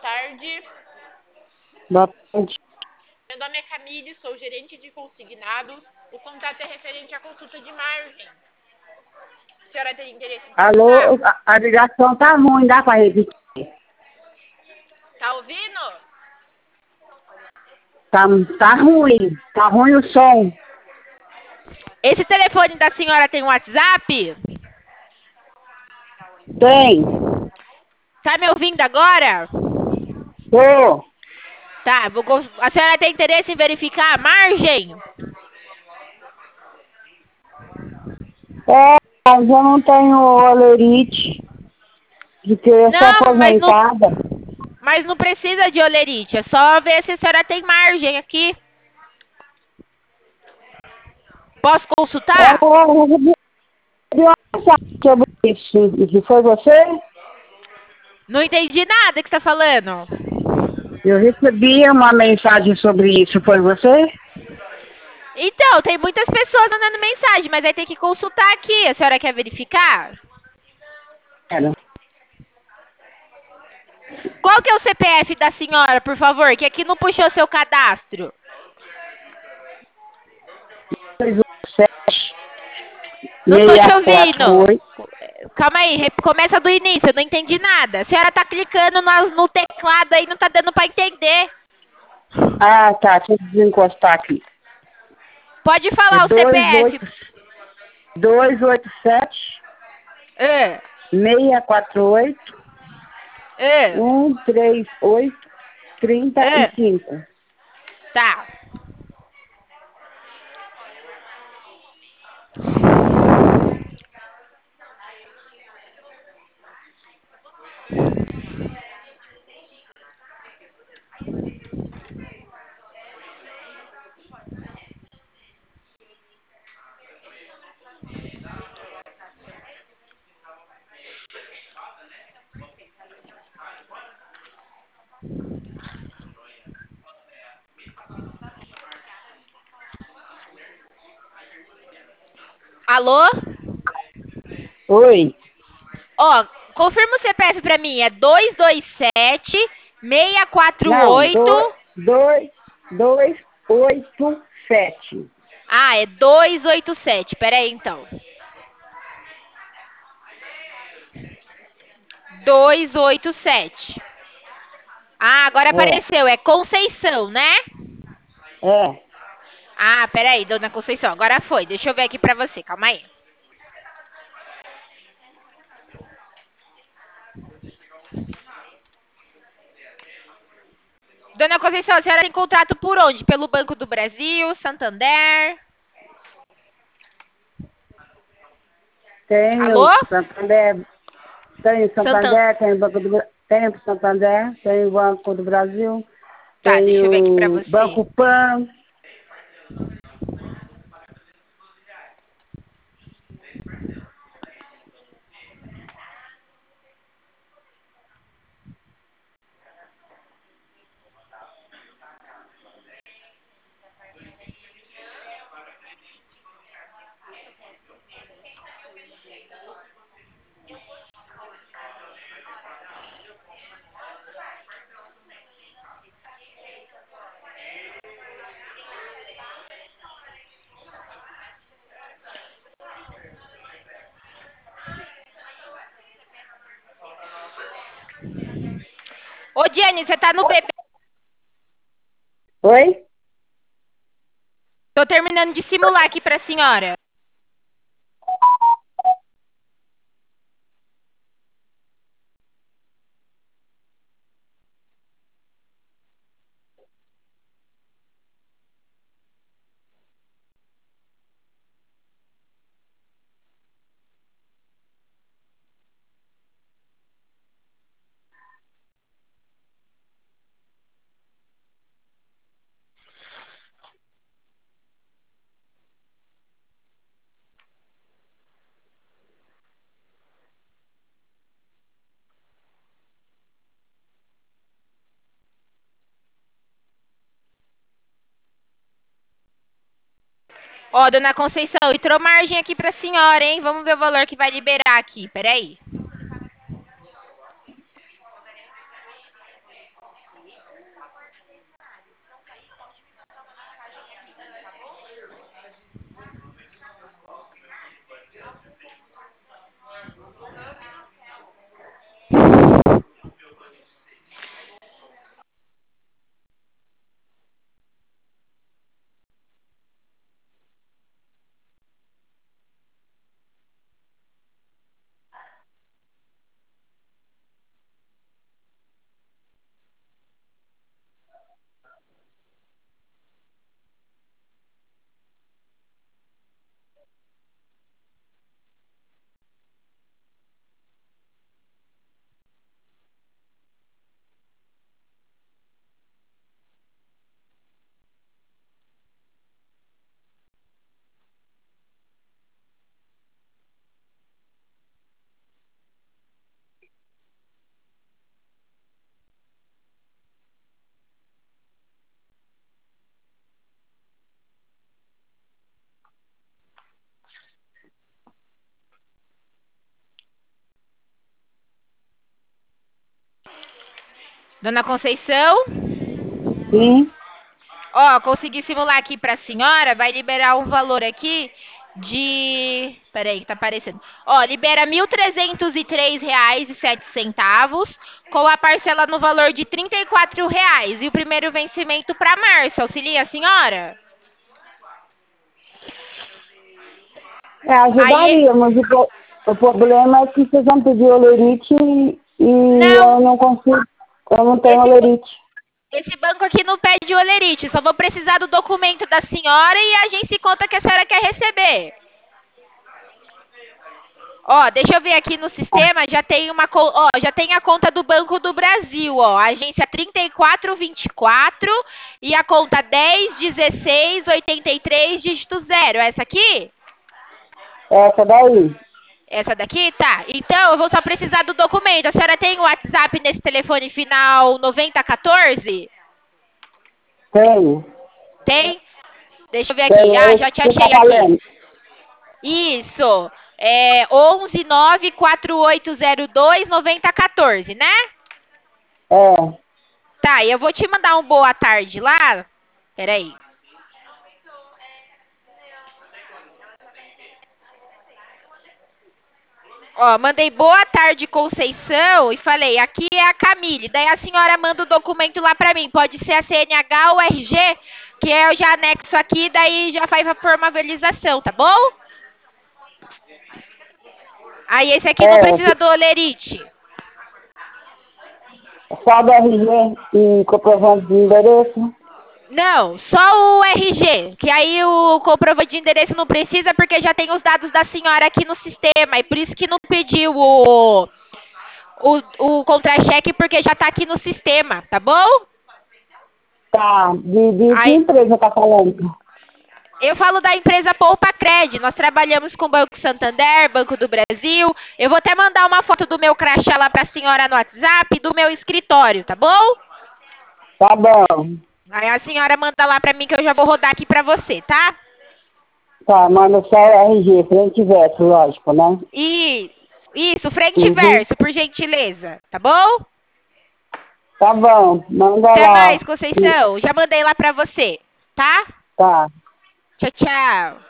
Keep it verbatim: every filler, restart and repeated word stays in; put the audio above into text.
tarde. Boa tarde. Meu nome é Camille, sou gerente de consignados. O contato é referente à consulta de margem. A senhora tem interesse em consultar? Alô, a, a ligação tá ruim, dá para repetir? Tá ouvindo? Tá, tá ruim, tá ruim o som. Esse telefone da senhora tem WhatsApp? Tem, Tá me ouvindo agora? tô. Tá, vou, cons- a senhora tem interesse em verificar a margem? É, mas eu não tenho olerite, porque eu sou Não, mas não, aposentada. mas não precisa de olerite. É só ver se a senhora tem margem aqui. Posso É, consultar? eu recebi uma mensagem sobre isso. Isso foi você? Não entendi nada que você tá falando. Eu recebi uma mensagem sobre isso, foi você? Então, tem muitas pessoas mandando mensagem, mas aí tem que consultar aqui. A senhora quer verificar? Era. Qual que é o C P F da senhora, por favor? Que aqui não puxou seu cadastro. Não tô te ouvindo. seis quatro oito. Calma aí, re- começa do início, eu não entendi nada. A senhora tá clicando no, no teclado aí, não tá dando pra entender. Ah, tá, deixa eu desencostar aqui. Pode É falar o dois C P F. oito dois oito sete É, seis quatro oito é, um três oito trinta e é. cinco. Tá. Alô? Oi. Ó, confirma o C P F pra mim. É dois dois sete seis quatro Não, dois, oito. dois, dois, oito, sete. Ah, é dois oito sete. Pera aí, então. dois oito sete. Ah, agora É, apareceu. É Conceição, né? é. Ah, peraí, dona Conceição, agora foi. Deixa eu ver aqui pra você, calma aí. Dona Conceição, a senhora tem contrato por onde? Pelo Banco do Brasil, Santander? Alô? Tenho Santander, tenho Santander. Santander, tenho Banco do, Bra- tenho Santander, tenho Banco do Brasil, Tá, deixa eu ver aqui pra tenho você. Banco Pan. Ô, Jenny, você tá no bebê? Oi? Tô terminando de simular aqui pra senhora. Ó, dona Conceição, entrou margem aqui pra senhora, hein? Vamos ver o valor que vai liberar aqui, peraí. Dona Conceição? Sim. Ó, consegui simular aqui pra senhora, vai liberar um valor aqui de... Peraí, que tá aparecendo. Ó, libera mil trezentos e três reais e sete centavos, com a parcela no valor de trinta e quatro reais. E o primeiro vencimento para março. Auxilia a senhora? É, Aí, ajudaria, mas o, pro- o problema é que vocês vão pedir olerite e, e eu não, não consigo, eu não tenho esse, ba- olerite. esse banco aqui não pede olerite, só vou precisar do documento da senhora e a gente se conta que a senhora quer receber. Ó, deixa eu ver aqui no sistema, já tem uma, co- ó, já tem a conta do Banco do Brasil, ó, agência trinta e quatro vinte e quatro e a conta dez dezesseis oitenta e três dígito zero. Essa aqui? Essa daí, Essa daqui? Tá. Então, eu vou só precisar do documento. A senhora tem o WhatsApp nesse telefone final noventa quatorze? tenho. Tem? Deixa eu ver aqui. Tenho, Ah, é já esse te que tá achei aqui. falando. Isso. É onze nove quatro oito zero dois noventa quatorze, né? É, Tá, eu vou te mandar um boa tarde lá. Peraí. Ó, mandei boa tarde, Conceição, e falei, aqui é a Camille. Daí a senhora manda o documento lá pra mim. Pode ser a C N H ou R G, que eu já anexo aqui, daí já faz a formalização, tá bom? Aí esse aqui não é, precisa do olerite. só do R G e comprovante de endereço. Não, só o R G, que aí o comprovante de endereço não precisa porque já tem os dados da senhora aqui no sistema, e por isso que não pediu o, o, o contra-cheque, porque já tá aqui no sistema, tá bom? Tá, de, de que Aí, empresa tá falando? eu falo da empresa Poupa Cred. Nós trabalhamos com o Banco Santander, Banco do Brasil. Eu vou até mandar uma foto do meu crachá lá pra senhora no WhatsApp, do meu escritório, tá bom? Tá bom. Aí a senhora manda lá pra mim que eu já vou rodar aqui pra você, tá? Tá, manda só o R G, frente e verso, lógico, né? Isso, isso, frente e Uhum. verso, por gentileza, tá bom? Tá bom, manda Até lá. mais, Conceição. Já mandei lá pra você, tá? Tá. Tchau, tchau.